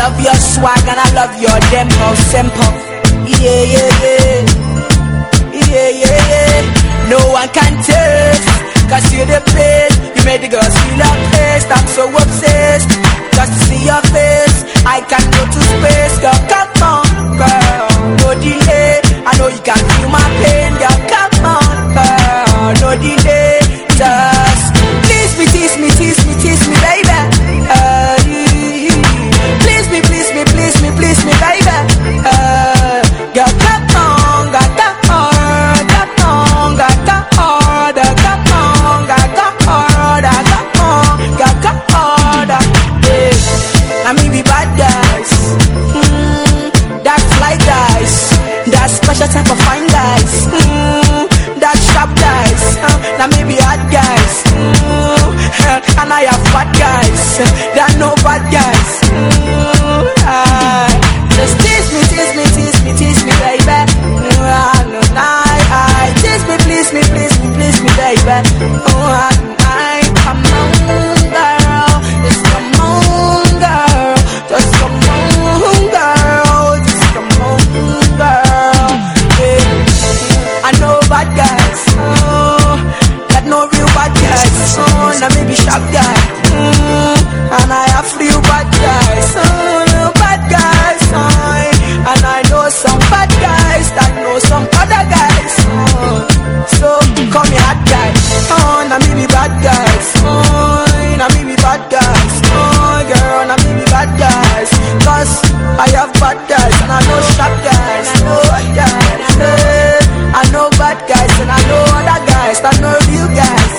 love your swag and I love your demo simple. Yeah, yeah, yeah. Yeah, yeah, yeah. No one can taste, cause you're the best. You made the girls feel a taste. I'm so obsessed, just to see your face. I can go to space, girl, come on, girl. No delay, I know you can feel my pain, girl, come on, girl. No delay, just please me, tease me, tease me, tease me, baby. Please me, please me, please me, please me, baby. Girl, come on, girl, come on, come on, girl, come on, girl, come on, girl, come on, come on, girl, come on. I mean we bad guys, that fly guys, that special type of fine guys, that sharp guys, now maybe hard guys, and I have bad guys, that no bad guys. Just tease me, tease me, tease me, tease me, baby. Tease me, please me, please me, please me, baby. Come on, girl, just come on, girl, just come on, girl, just come on, girl. Yeah. I know bad guys, that no real bad guys. Now maybe sharp guy, and I have real bad guys. Bad guys, and I know some bad guys that know some other guys. So call me hot guy. Now me be bad guys. Now me be bad guys. Girl, now me be bad guys. Cause I have bad guys and I know sharp guys. I know bad guys and I know other guys that know real guys.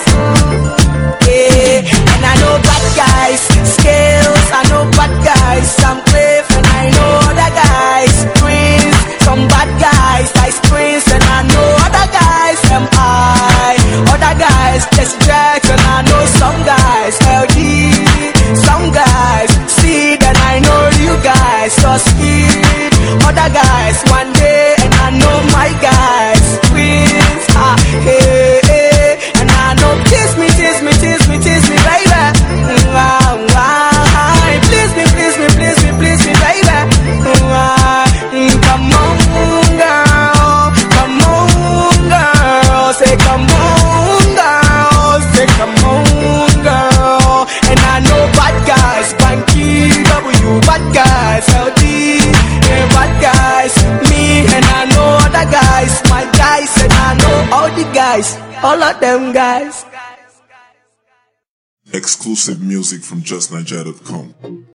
Yeah, and I know bad guys, skills. I know bad guys, I'm Cliff, and I know other guys, Prince. Some bad guys, Ice Prince, and I know other guys, M.I. Other guys, Jesse Jackson, I know some guys, LG. Some guys, Seed, and I know you guys, so Speed. Other guys, one day, and I know my guys, Prince. Hey, hey, and I know tease me, tease me, tease me, tease me, baby. Please me, please me, please me, please me, baby. Come on, girl, come on, girl. Say come on, girl, say come on, girl. And I know bad guys, Banky, W, bad guys, LD, bad guys, me, and I know other guys, my guys, and I know all the guys, all of them guys. Exclusive music from JustNiger.com.